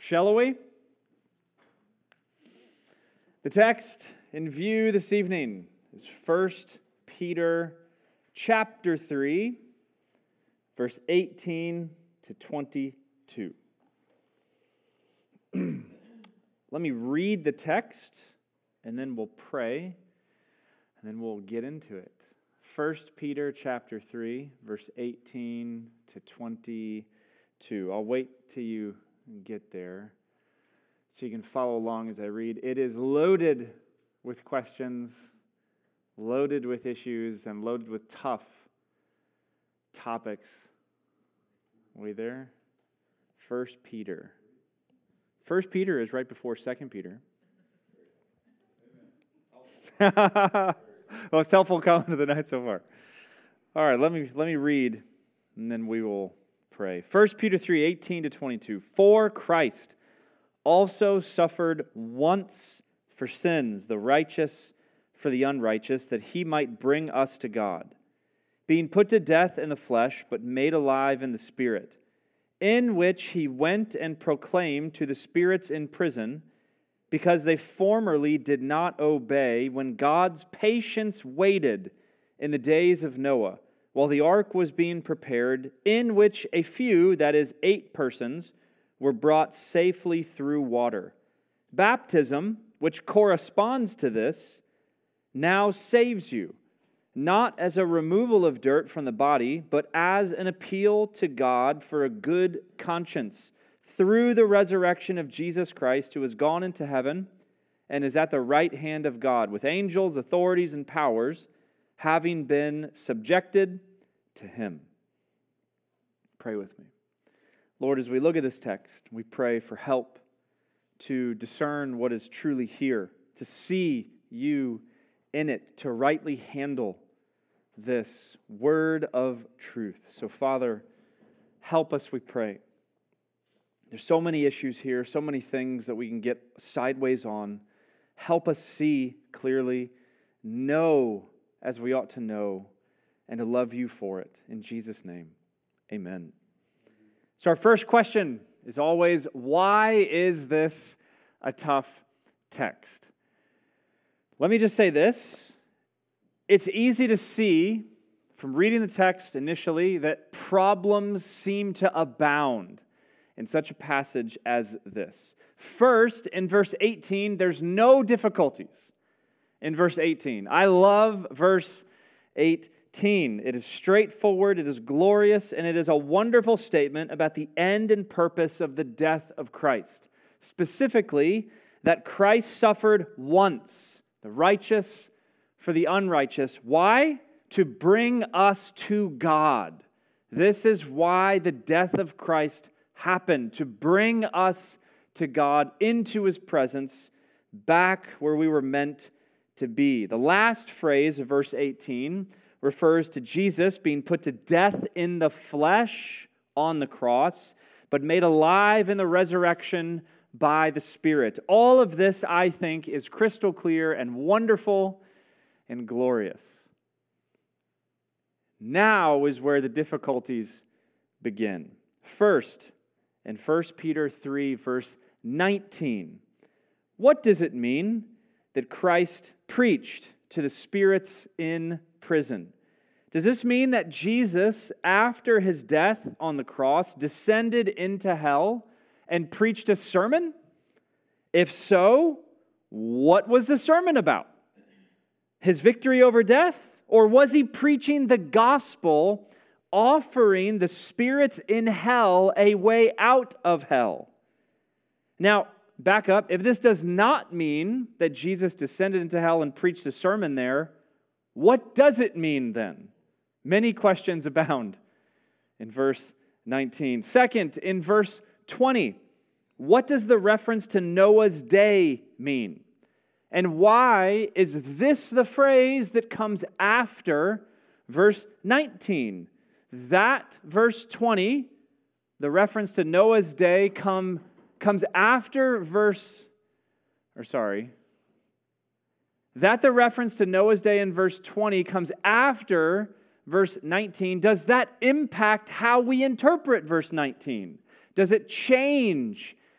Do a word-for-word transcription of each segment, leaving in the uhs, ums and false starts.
Shall we? The text in view this evening is First Peter chapter three, verse eighteen to twenty-two. Let me read the text, and then we'll pray, and then we'll get into it. First Peter chapter three, verse eighteen to twenty-two. I'll wait till you get there so you can follow along as I read. It is loaded with questions, loaded with issues, and loaded with tough topics. Are we there? First Peter. First Peter is right before Second Peter. Well, it's helpful coming to the night so far. All right, let me let me read, and then we will pray. First Peter three, eighteen to twenty-two. For Christ also suffered once for sins, the righteous for the unrighteous, that he might bring us to God, being put to death in the flesh, but made alive in the Spirit, in which he went and proclaimed to the spirits in prison, because they formerly did not obey, when God's patience waited in the days of Noah, while the ark was being prepared, in which a few, that is, eight persons, were brought safely through water. Baptism, which corresponds to this, now saves you, not as a removal of dirt from the body, but as an appeal to God for a good conscience, through the resurrection of Jesus Christ, who has gone into heaven and is at the right hand of God, with angels, authorities, and powers, having been subjected to him. Pray with me. Lord, as we look at this text, we pray for help to discern what is truly here, to see you in it, to rightly handle this word of truth. So, Father, help us, we pray. There's so many issues here, so many things that we can get sideways on. Help us see clearly, know as we ought to know, and to love you for it. In Jesus' name, amen. So our first question is always, why is this a tough text? Let me just say this. It's easy to see from reading the text initially that problems seem to abound in such a passage as this. First, in verse eighteen, there's no difficulties in verse eighteen. I love verse eighteen. It is straightforward, it is glorious, and it is a wonderful statement about the end and purpose of the death of Christ. Specifically, that Christ suffered once, the righteous for the unrighteous. Why? To bring us to God. This is why the death of Christ happened, to bring us to God, into His presence, back where we were meant to be. The last phrase of verse eighteen refers to Jesus being put to death in the flesh on the cross, but made alive in the resurrection by the Spirit. All of this, I think, is crystal clear and wonderful and glorious. Now is where the difficulties begin. First, in First Peter three, verse nineteen, what does it mean that Christ preached to the spirits in prison? Does this mean that Jesus, after his death on the cross, descended into hell and preached a sermon? If so, what was the sermon about? His victory over death? Or was he preaching the gospel, offering the spirits in hell a way out of hell? Now, back up. If this does not mean that Jesus descended into hell and preached a sermon there, what does it mean then? Many questions abound in verse nineteen. Second, in verse twenty, what does the reference to Noah's day mean? And why is this the phrase that comes after verse nineteen? That verse twenty, the reference to Noah's day, come, comes after verse, or sorry, that the reference to Noah's day in verse twenty comes after verse nineteen. Does that impact how we interpret verse nineteen? Does it change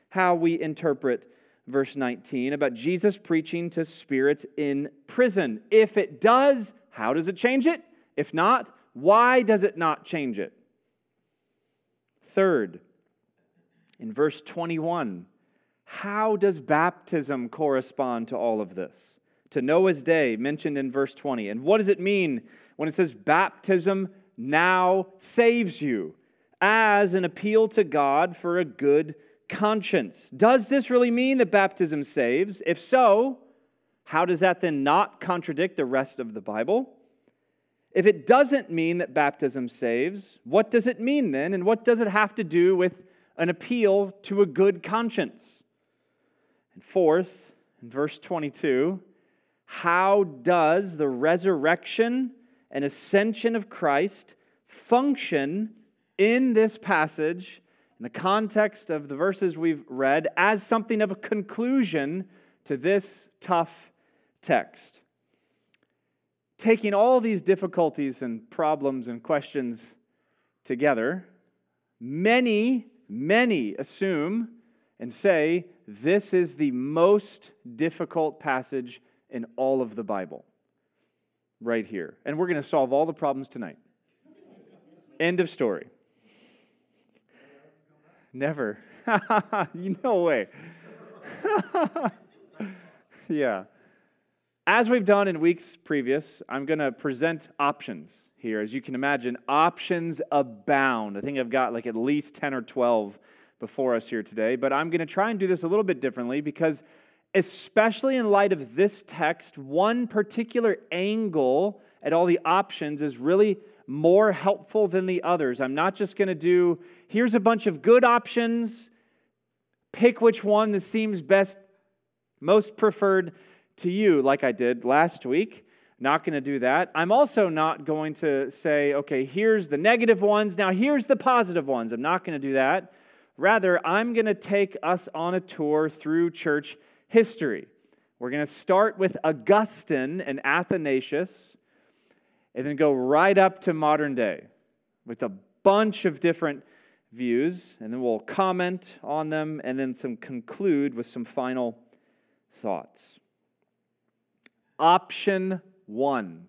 how we interpret verse nineteen about Jesus preaching to spirits in prison. If it does, how does it change it? If not, why does it not change it? Third, in verse twenty-one, how does baptism correspond to all of this? To Noah's day, mentioned in verse twenty. And what does it mean when it says baptism now saves you as an appeal to God for a good conscience? Does this really mean that baptism saves? If so, how does that then not contradict the rest of the Bible? If it doesn't mean that baptism saves, what does it mean then? And what does it have to do with an appeal to a good conscience? And fourth, in verse twenty-two, how does the resurrection and ascension of Christ function in this passage, in the context of the verses we've read, as something of a conclusion to this tough text? Taking all these difficulties and problems and questions together, many, many assume and say this is the most difficult passage in all of the Bible, right here. And we're going to solve all the problems tonight. End of story. Never. No way. Yeah. As we've done in weeks previous, I'm going to present options here. As you can imagine, options abound. I think I've got like at least ten or twelve before us here today, but I'm going to try and do this a little bit differently because especially in light of this text, one particular angle at all the options is really more helpful than the others. I'm not just going to do, here's a bunch of good options, pick which one that seems best, most preferred to you, like I did last week. Not going to do that. I'm also not going to say, okay, here's the negative ones, now here's the positive ones. I'm not going to do that. Rather, I'm going to take us on a tour through church history. We're going to start with Augustine and Athanasius, and then go right up to modern day with a bunch of different views, and then we'll comment on them, and then some conclude with some final thoughts. Option one,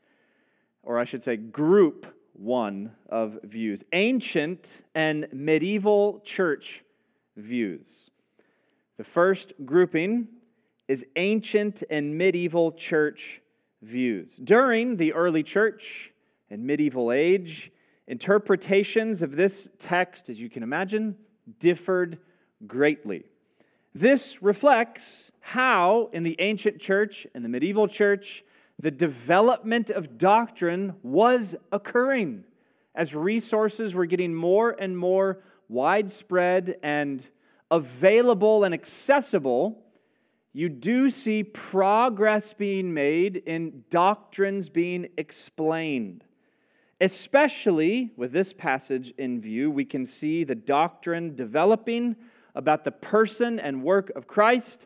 or I should say group one of views, ancient and medieval church views. The first grouping is ancient and medieval church views. During the early church and medieval age, interpretations of this text, as you can imagine, differed greatly. This reflects how, in the ancient church and the medieval church, the development of doctrine was occurring as resources were getting more and more widespread and available and accessible. You do see progress being made in doctrines being explained. Especially with this passage in view, we can see the doctrine developing about the person and work of Christ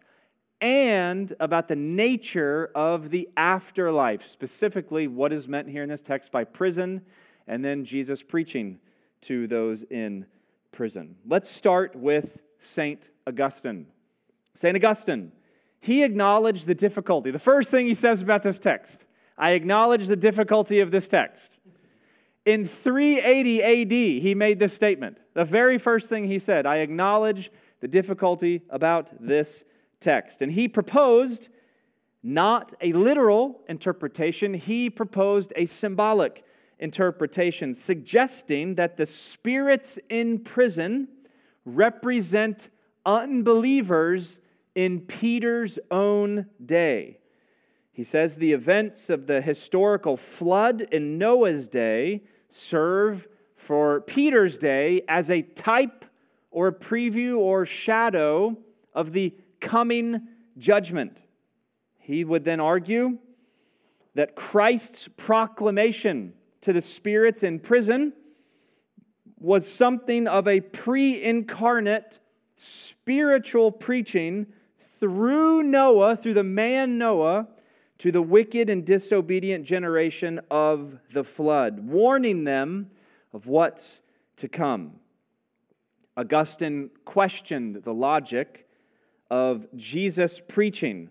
and about the nature of the afterlife, specifically what is meant here in this text by prison, and then Jesus preaching to those in prison. Let's start with Saint Augustine. Saint Augustine, he acknowledged the difficulty. The first thing he says about this text, I acknowledge the difficulty of this text. In three eighty A D, he made this statement. The very first thing he said, I acknowledge the difficulty about this text. And he proposed not a literal interpretation, he proposed a symbolic interpretation, suggesting that the spirits in prison represent unbelievers in Peter's own day. He says the events of the historical flood in Noah's day serve for Peter's day as a type or a preview or shadow of the coming judgment. He would then argue that Christ's proclamation to the spirits in prison was something of a pre-incarnate spiritual preaching through Noah, through the man Noah, to the wicked and disobedient generation of the flood, warning them of what's to come. Augustine questioned the logic of Jesus preaching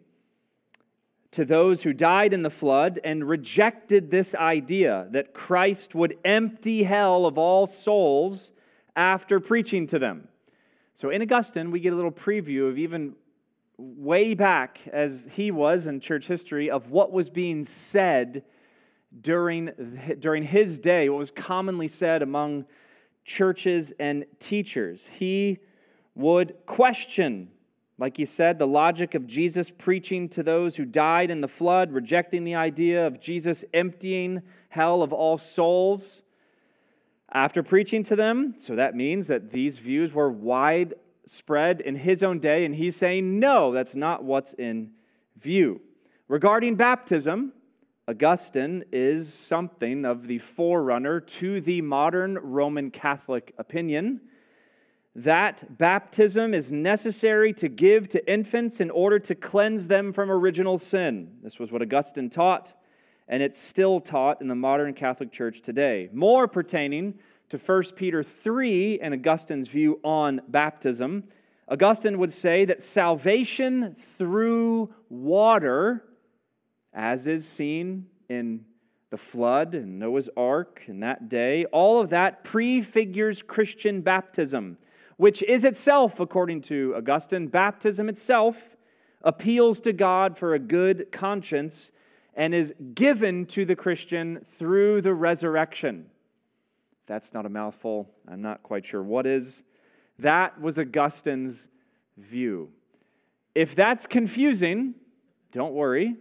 to those who died in the flood and rejected this idea that Christ would empty hell of all souls after preaching to them. So in Augustine, we get a little preview of even way back as he was in church history of what was being said during, during his day, what was commonly said among churches and teachers. He would question, like he said, the logic of Jesus preaching to those who died in the flood, rejecting the idea of Jesus emptying hell of all souls after preaching to them. So that means that these views were widespread in his own day, and he's saying, no, that's not what's in view. Regarding baptism, Augustine is something of the forerunner to the modern Roman Catholic opinion that baptism is necessary to give to infants in order to cleanse them from original sin. This was what Augustine taught, and it's still taught in the modern Catholic Church today. More pertaining to First Peter three and Augustine's view on baptism, Augustine would say that salvation through water, as is seen in the flood and Noah's Ark in that day, all of that prefigures Christian baptism, which is itself, according to Augustine, baptism itself appeals to God for a good conscience and is given to the Christian through the resurrection. If that's not a mouthful, I'm not quite sure what is. That was Augustine's view. If that's confusing, don't worry.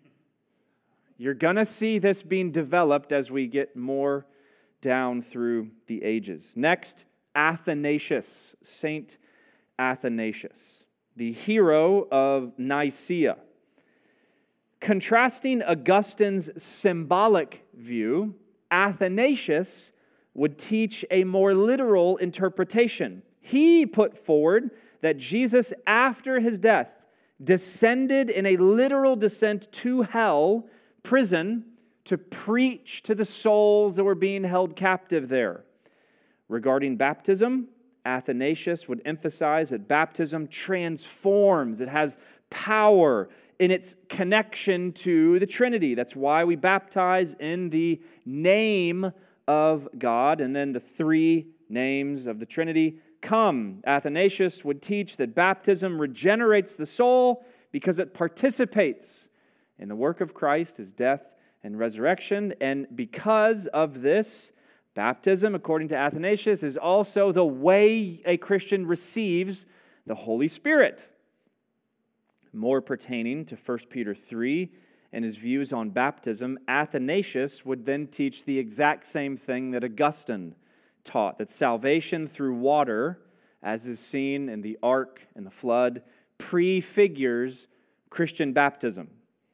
You're going to see this being developed as we get more down through the ages. Next, Athanasius, Saint Athanasius, the hero of Nicaea. Contrasting Augustine's symbolic view, Athanasius would teach a more literal interpretation. He put forward that Jesus, after his death, descended in a literal descent to hell, prison, to preach to the souls that were being held captive there. Regarding baptism, Athanasius would emphasize that baptism transforms. It has power in its connection to the Trinity. That's why we baptize in the name of God, and then the three names of the Trinity come. Athanasius would teach that baptism regenerates the soul because it participates in the work of Christ, his death and resurrection, and because of this, baptism, according to Athanasius, is also the way a Christian receives the Holy Spirit. More pertaining to First Peter three and his views on baptism, Athanasius would then teach the exact same thing that Augustine taught, that salvation through water, as is seen in the ark and the flood, prefigures Christian baptism.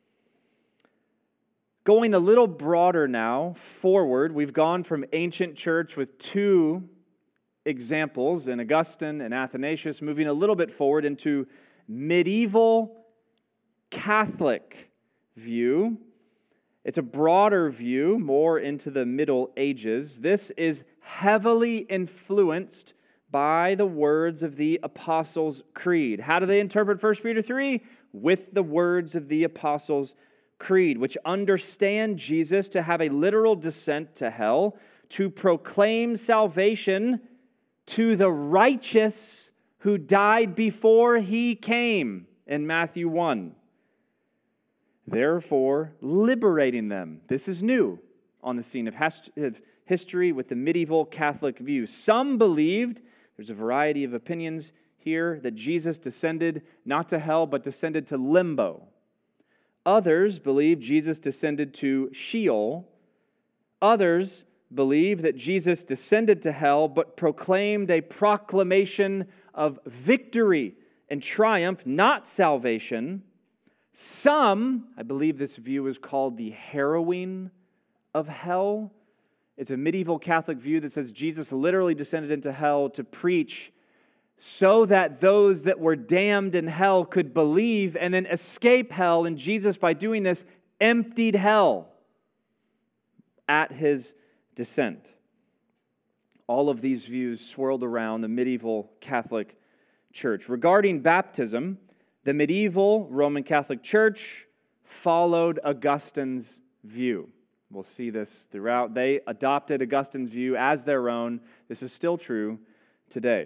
Going a little broader now, forward, we've gone from ancient church with two examples in Augustine and Athanasius, moving a little bit forward into medieval Catholic view. It's a broader view, more into the Middle Ages. This is heavily influenced by the words of the Apostles' Creed. How do they interpret First Peter three? With the words of the Apostles' Creed, which understand Jesus to have a literal descent to hell, to proclaim salvation to the righteous who died before he came in Matthew one. Therefore, liberating them. This is new on the scene of history with the medieval Catholic view. Some believed, there's a variety of opinions here, that Jesus descended not to hell, but descended to limbo. Others believe Jesus descended to Sheol. Others believe that Jesus descended to hell, but proclaimed a proclamation of victory and triumph, not salvation. Some, I believe this view is called the harrowing of hell. It's a medieval Catholic view that says Jesus literally descended into hell to preach so that those that were damned in hell could believe and then escape hell. And Jesus, by doing this, emptied hell at his descent. all of these views swirled around the medieval Catholic Church. Regarding baptism, the medieval Roman Catholic Church followed Augustine's view. We'll see this throughout. They adopted Augustine's view as their own. This is still true today.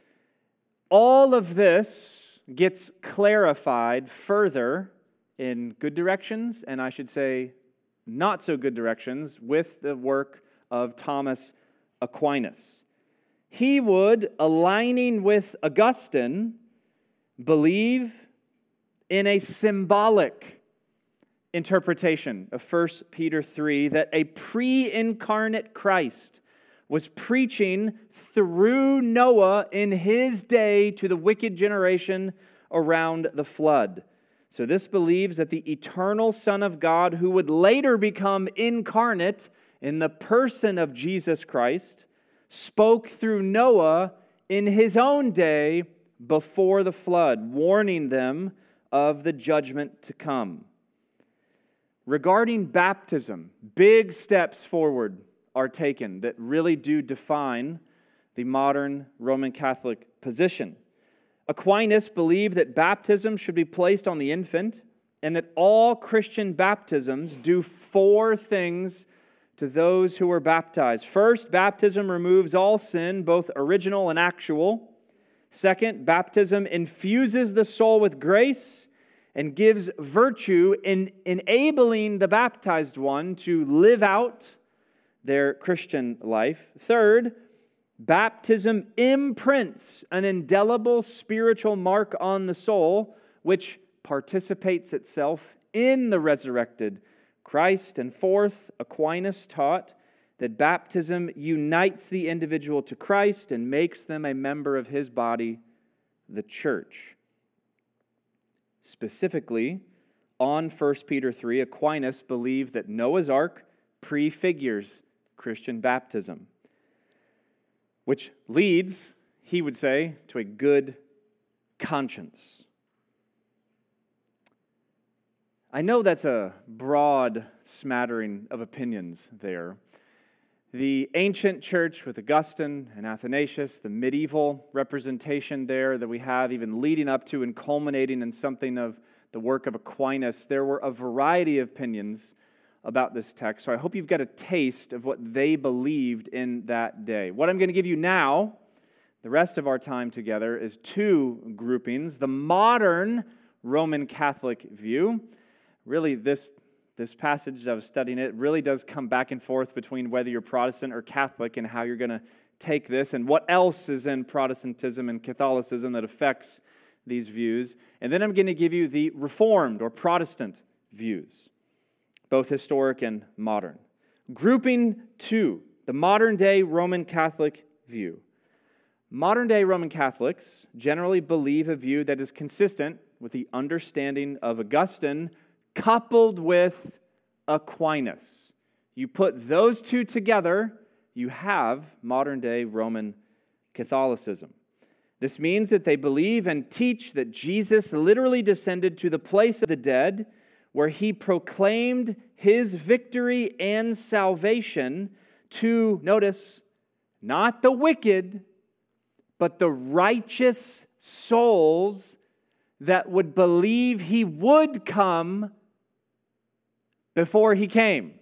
All of this gets clarified further in good directions, and I should say not so good directions, with the work of Thomas Aquinas. He would, aligning with Augustine, believe in a symbolic interpretation of First Peter three, that a pre-incarnate Christ was preaching through Noah in his day to the wicked generation around the flood. So this believes that the eternal Son of God, who would later become incarnate in the person of Jesus Christ, spoke through Noah in his own day before the flood, warning them of the judgment to come. Regarding baptism, big steps forward are taken that really do define the modern Roman Catholic position. Aquinas believed that baptism should be placed on the infant, and that all Christian baptisms do four things to those who are baptized. First, baptism removes all sin, both original and actual. Second, baptism infuses the soul with grace and gives virtue in enabling the baptized one to live out their Christian life. Third, baptism imprints an indelible spiritual mark on the soul, which participates itself in the resurrected Christ. And fourth, Aquinas taught that baptism unites the individual to Christ and makes them a member of His body, the church. Specifically, on First Peter three, Aquinas believed that Noah's Ark prefigures Christian baptism, which leads, he would say, to a good conscience. I know that's a broad smattering of opinions there. The ancient church with Augustine and Athanasius, the medieval representation there that we have even leading up to and culminating in something of the work of Aquinas, there were a variety of opinions about this text. So I hope you've got a taste of what they believed in that day. What I'm going to give you now, the rest of our time together, is two groupings. The modern Roman Catholic view. Really, this This passage, as I was studying it, really does come back and forth between whether you're Protestant or Catholic and how you're going to take this and what else is in Protestantism and Catholicism that affects these views. And then I'm going to give you the Reformed or Protestant views, both historic and modern. Grouping two, the modern-day Roman Catholic view. Modern-day Roman Catholics generally believe a view that is consistent with the understanding of Augustine coupled with Aquinas. You put those two together, you have modern-day Roman Catholicism. This means that they believe and teach that Jesus literally descended to the place of the dead, where He proclaimed His victory and salvation to, notice, not the wicked, but the righteous souls that would believe He would come before He came.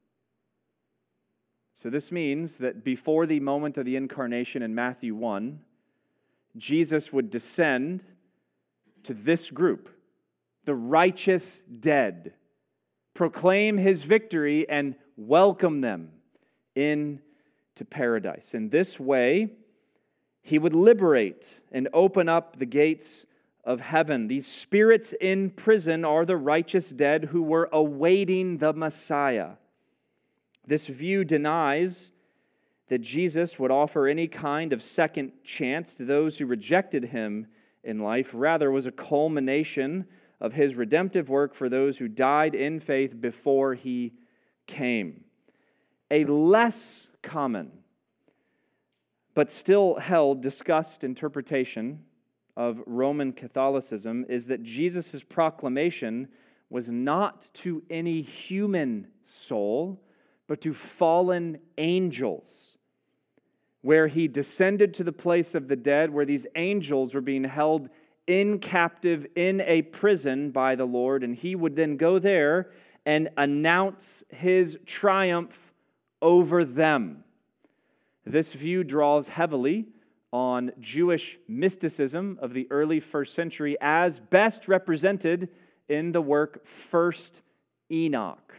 So this means that before the moment of the incarnation in Matthew one, Jesus would descend to this group, the righteous dead, proclaim His victory and welcome them into paradise. In this way, He would liberate and open up the gates of heaven. These spirits in prison are the righteous dead who were awaiting the Messiah. This view denies that Jesus would offer any kind of second chance to those who rejected Him in life. Rather, it was a culmination of His redemptive work for those who died in faith before He came. A less common, but still held, discussed interpretation of Roman Catholicism is that Jesus' proclamation was not to any human soul, but to fallen angels. where he descended to the place of the dead, where these angels were being held in captive in a prison by the Lord, and he would then go there and announce his triumph over them. This view draws heavily on Jewish mysticism of the early first century as best represented in the work First Enoch.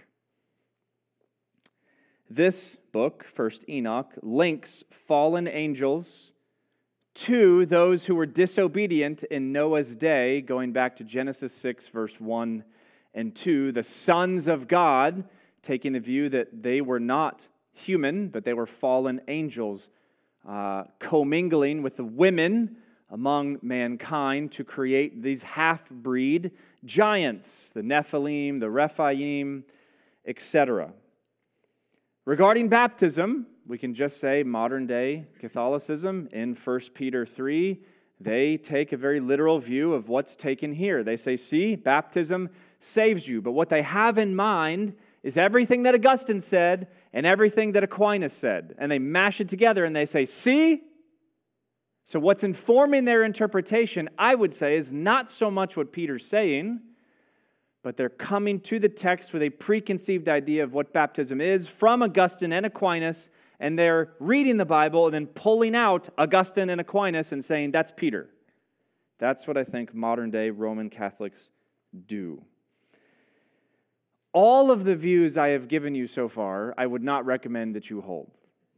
This book, First Enoch, links fallen angels to those who were disobedient in Noah's day, going back to Genesis six, verse one and two, the sons of God, taking the view that they were not human, but they were fallen angels, uh, commingling with the women among mankind to create these half-breed giants, the Nephilim, the Rephaim, et cetera. Regarding baptism, we can just say modern-day Catholicism in First Peter three, they take a very literal view of what's taken here. They say, see, baptism saves you. But what they have in mind is everything that Augustine said and everything that Aquinas said. And they mash it together and they say, see? So what's informing their interpretation, I would say, is not so much what Peter's saying, but they're coming to the text with a preconceived idea of what baptism is from Augustine and Aquinas, and they're reading the Bible and then pulling out Augustine and Aquinas and saying, that's Peter. That's what I think modern-day Roman Catholics do. All of the views I have given you so far, I would not recommend that you hold.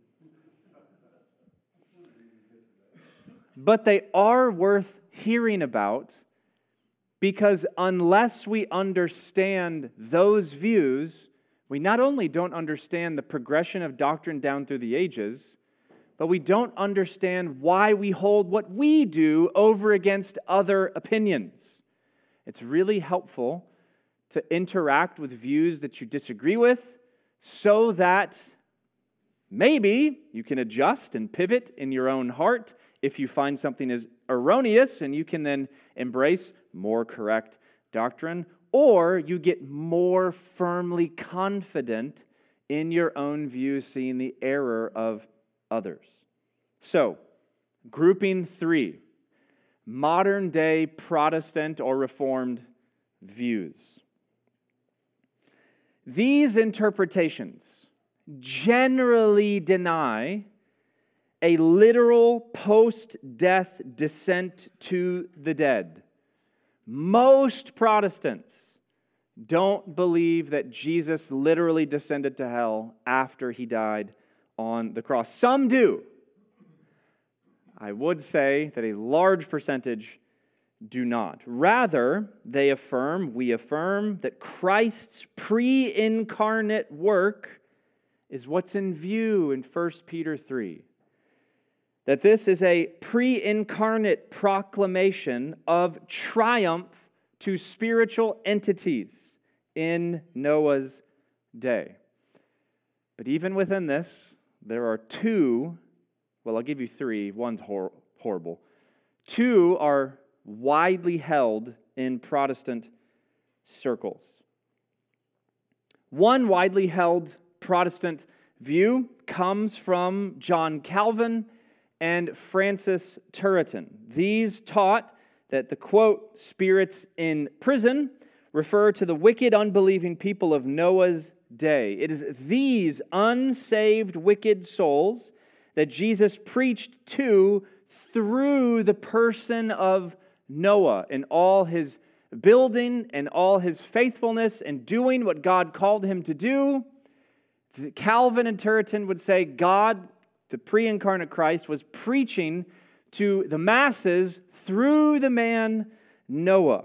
But they are worth hearing about, because unless we understand those views, we not only don't understand the progression of doctrine down through the ages, but we don't understand why we hold what we do over against other opinions. It's really helpful to interact with views that you disagree with so that maybe you can adjust and pivot in your own heart if you find something is erroneous, and you can then embrace more correct doctrine, or you get more firmly confident in your own view, seeing the error of others. So, grouping three, modern-day Protestant or Reformed views. These interpretations generally deny a literal post-death descent to the dead. Most Protestants don't believe that Jesus literally descended to hell after he died on the cross. Some do. I would say that a large percentage do not. Rather, they affirm, we affirm, that Christ's pre-incarnate work is what's in view in First Peter three. That this is a pre-incarnate proclamation of triumph to spiritual entities in Noah's day. But even within this, there are two, well, I'll give you three, one's hor- horrible. Two are widely held in Protestant circles. One widely held Protestant view comes from John Calvin and Francis Turretin. These taught that the, quote, spirits in prison refer to the wicked, unbelieving people of Noah's day. It is these unsaved, wicked souls that Jesus preached to through the person of Noah and all his building and all his faithfulness and doing what God called him to do. Calvin and Turretin would say God, the pre-incarnate Christ, was preaching to the masses through the man Noah.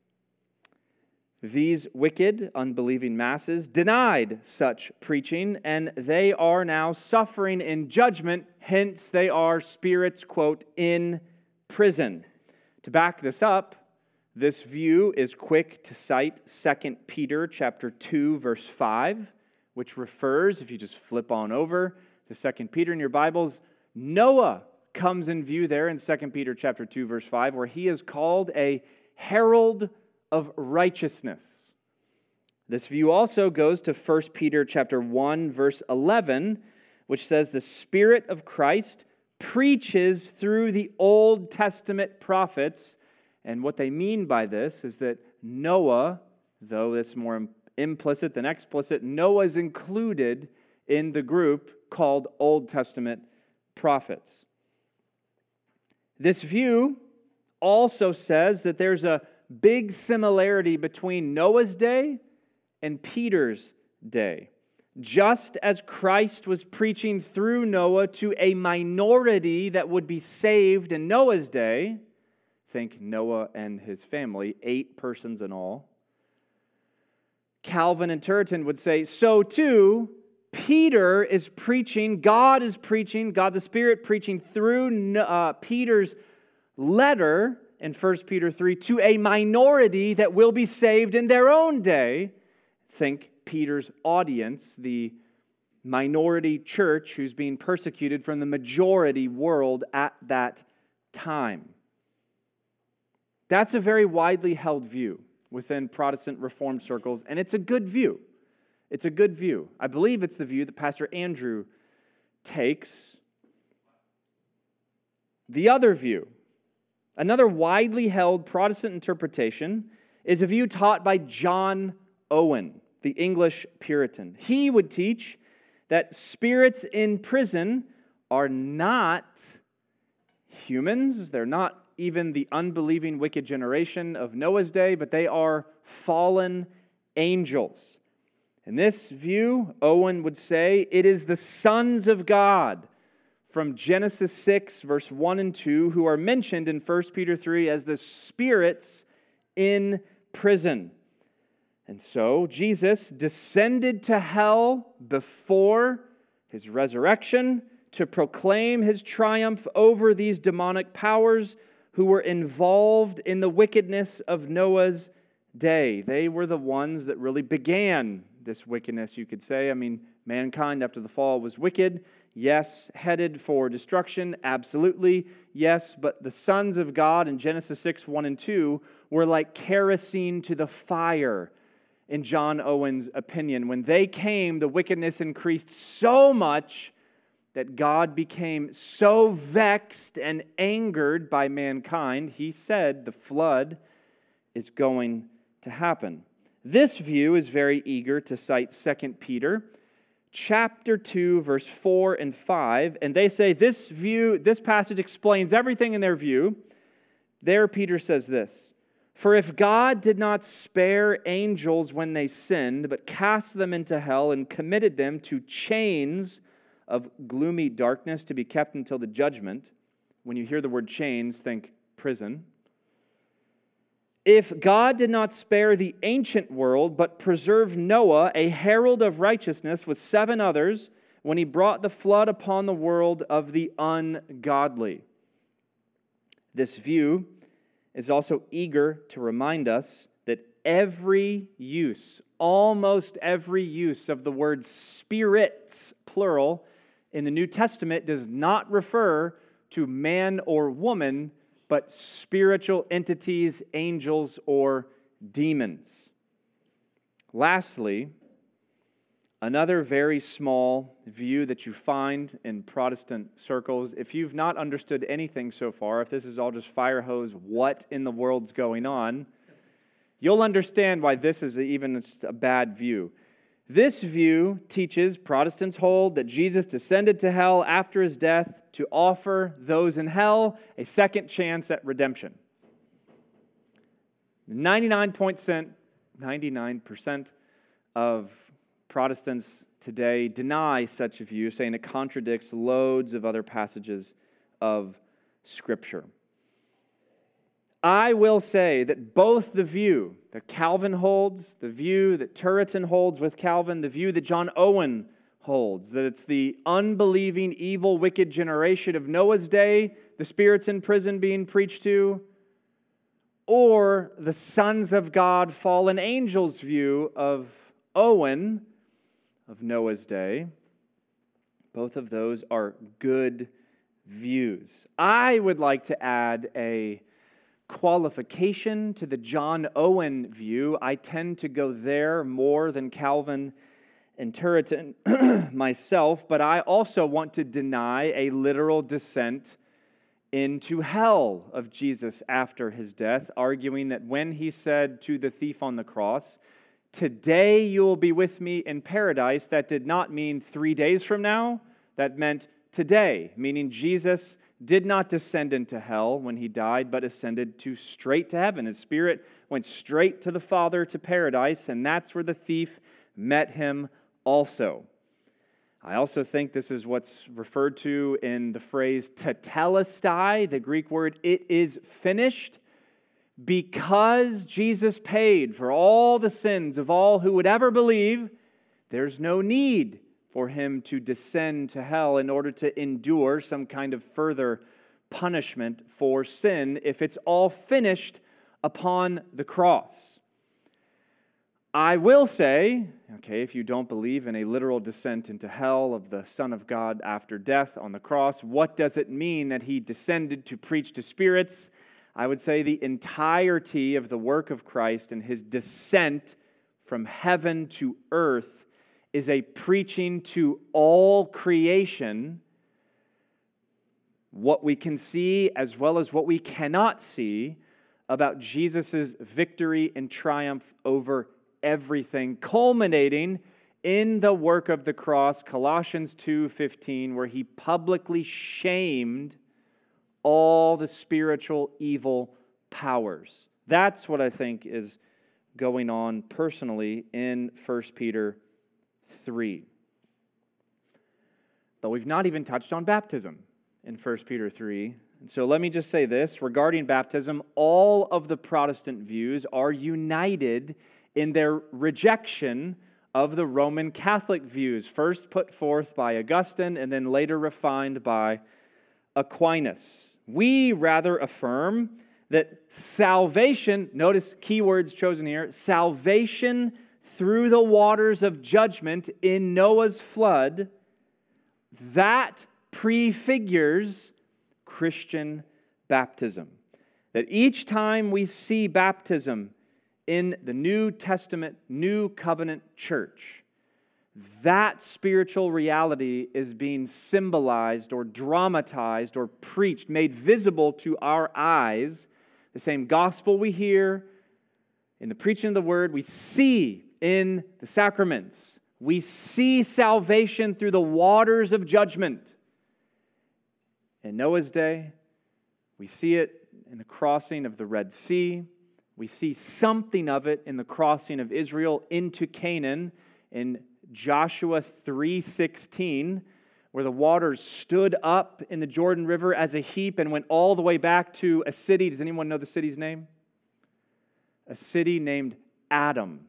These wicked, unbelieving masses denied such preaching, and they are now suffering in judgment. Hence, they are spirits, quote, in prison. To back this up, this view is quick to cite Second Peter chapter two, verse five, which refers, if you just flip on over to Second Peter in your Bibles, Noah comes in view there in Second Peter chapter two, verse five, where he is called a herald of righteousness. This view also goes to First Peter chapter one, verse eleven, which says the Spirit of Christ preaches through the Old Testament prophets. And what they mean by this is that Noah, though it's more implicit than explicit, Noah is included in the group called Old Testament prophets. This view also says that there's a big similarity between Noah's day and Peter's day. Just as Christ was preaching through Noah to a minority that would be saved in Noah's day, think Noah and his family, eight persons in all, Calvin and Turretin would say, so too, Peter is preaching, God is preaching, God the Spirit preaching through uh, Peter's letter in First Peter three to a minority that will be saved in their own day. Think Peter's audience, the minority church who's being persecuted from the majority world at that time. That's a very widely held view within Protestant Reformed circles, and it's a good view. It's a good view. I believe it's the view that Pastor Andrew takes. The other view, another widely held Protestant interpretation, is a view taught by John Owen, the English Puritan. He would teach that spirits in prison are not humans. They're not even the unbelieving wicked generation of Noah's day, but they are fallen angels. In this view, Owen would say, it is the sons of God from Genesis six, verse one and two, who are mentioned in First Peter three as the spirits in prison. And so Jesus descended to hell before his resurrection to proclaim his triumph over these demonic powers who were involved in the wickedness of Noah's day. They were the ones that really began this wickedness, you could say. I mean, mankind after the fall was wicked. Yes, headed for destruction. Absolutely, yes. But the sons of God in Genesis six, one and two were like kerosene to the fire, in John Owen's opinion. When they came, the wickedness increased so much that God became so vexed and angered by mankind, he said the flood is going to happen. This view is very eager to cite Second Peter chapter two, verse four and five, and they say this view, this passage explains everything in their view. There Peter says this, for if God did not spare angels when they sinned, but cast them into hell and committed them to chains of gloomy darkness to be kept until the judgment. When you hear the word chains, think prison. If God did not spare the ancient world, but preserved Noah, a herald of righteousness, with seven others, when he brought the flood upon the world of the ungodly. This view is also eager to remind us that every use, almost every use of the word spirits, plural, in the New Testament does not refer to man or woman, but spiritual entities, angels, or demons. Lastly, another very small view that you find in Protestant circles, if you've not understood anything so far, if this is all just fire hose, what in the world's going on, you'll understand why this is even a bad view. This view teaches, Protestants hold, that Jesus descended to hell after his death to offer those in hell a second chance at redemption. ninety-nine percent of Protestants today deny such a view, saying it contradicts loads of other passages of Scripture. I will say that both the view that Calvin holds, the view that Turretin holds with Calvin, the view that John Owen holds, that it's the unbelieving, evil, wicked generation of Noah's day, the spirits in prison being preached to, or the sons of God, fallen angels view of Owen, of Noah's day, both of those are good views. I would like to add a qualification to the John Owen view. I tend to go there more than Calvin and Turretin myself, but I also want to deny a literal descent into hell of Jesus after his death, arguing that when he said to the thief on the cross, "Today you will be with me in paradise," that did not mean three days from now. That meant today, meaning Jesus did not descend into hell when he died, but ascended to straight to heaven. His spirit went straight to the Father, to paradise, and that's where the thief met him also. I also think this is what's referred to in the phrase tetelestai, the Greek word, "it is finished." Because Jesus paid for all the sins of all who would ever believe, there's no need for him to descend to hell in order to endure some kind of further punishment for sin if it's all finished upon the cross. I will say, okay, if you don't believe in a literal descent into hell of the Son of God after death on the cross, what does it mean that he descended to preach to spirits? I would say the entirety of the work of Christ and his descent from heaven to earth is a preaching to all creation, what we can see as well as what we cannot see about Jesus' victory and triumph over everything, culminating in the work of the cross, Colossians two fifteen, where he publicly shamed all the spiritual evil powers. That's what I think is going on personally in First Peter three. But we've not even touched on baptism in First Peter three. And so let me just say this, regarding baptism, all of the Protestant views are united in their rejection of the Roman Catholic views, first put forth by Augustine and then later refined by Aquinas. We rather affirm that salvation, notice keywords chosen here, salvation through the waters of judgment in Noah's flood, that prefigures Christian baptism. That each time we see baptism in the New Testament, New Covenant church, that spiritual reality is being symbolized or dramatized or preached, made visible to our eyes. The same gospel we hear in the preaching of the word, we see in the sacraments. We see salvation through the waters of judgment. In Noah's day, we see it in the crossing of the Red Sea. We see something of it in the crossing of Israel into Canaan in Joshua three sixteen, where the waters stood up in the Jordan River as a heap and went all the way back to a city. Does anyone know the city's name? A city named Adam.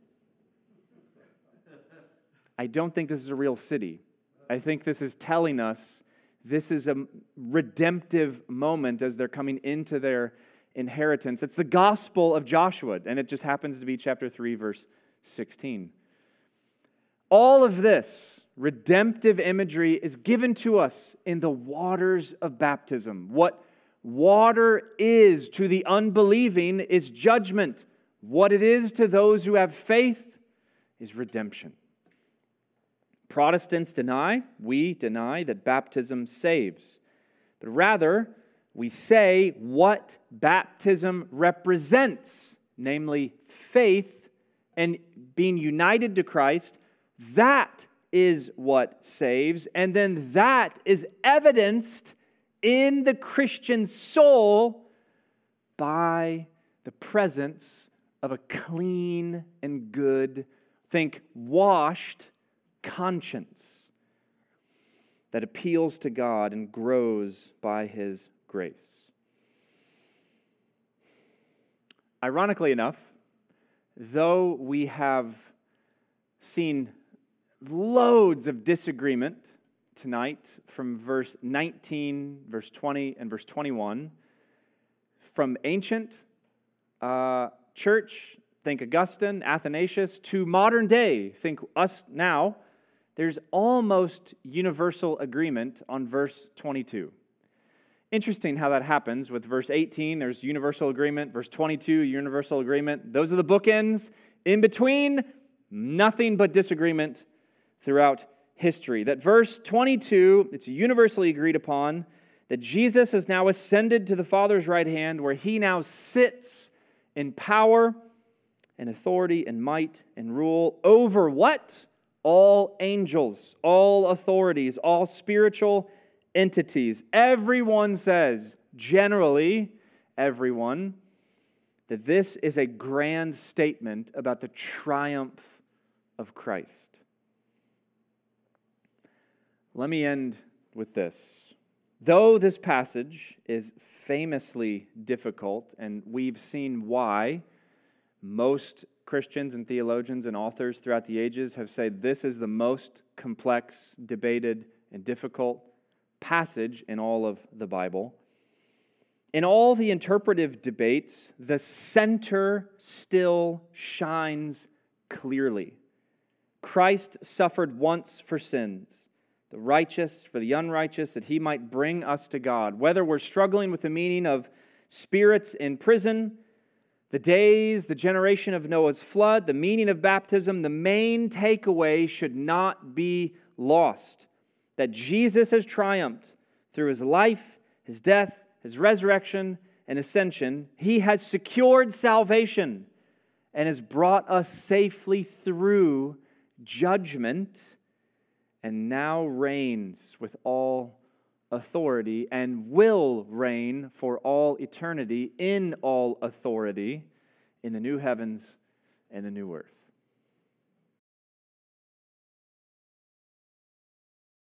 I don't think this is a real city. I think this is telling us this is a redemptive moment as they're coming into their inheritance. It's the gospel of Joshua, and it just happens to be chapter three, verse sixteen. All of this redemptive imagery is given to us in the waters of baptism. What water is to the unbelieving is judgment. What it is to those who have faith is redemption. Protestants deny, we deny that baptism saves. But rather, we say what baptism represents, namely faith and being united to Christ. That is what saves, and then that is evidenced in the Christian soul by the presence of a clean and good, think washed conscience that appeals to God and grows by His grace. Ironically enough, though we have seen loads of disagreement tonight from verse nineteen, verse twenty, and verse twenty-one, from ancient uh, church, think Augustine, Athanasius, to modern day, think us now, there's almost universal agreement on verse twenty-two. Interesting how that happens. With verse eighteen, there's universal agreement. Verse twenty-two, universal agreement. Those are the bookends. In between, nothing but disagreement throughout history. That verse twenty-two, it's universally agreed upon that Jesus has now ascended to the Father's right hand, where he now sits in power and authority and might and rule over what? All angels, all authorities, all spiritual entities. Everyone says, generally, everyone, that this is a grand statement about the triumph of Christ. Let me end with this. Though this passage is famously difficult, and we've seen why most Christians and theologians and authors throughout the ages have said this is the most complex, debated, and difficult passage in all of the Bible. In all the interpretive debates, the center still shines clearly. Christ suffered once for sins, the righteous for the unrighteous, that he might bring us to God. Whether we're struggling with the meaning of spirits in prison, the days, the generation of Noah's flood, the meaning of baptism, the main takeaway should not be lost. That Jesus has triumphed through his life, his death, his resurrection, and ascension. He has secured salvation and has brought us safely through judgment, and now reigns with all authority and will reign for all eternity in all authority in the new heavens and the new earth.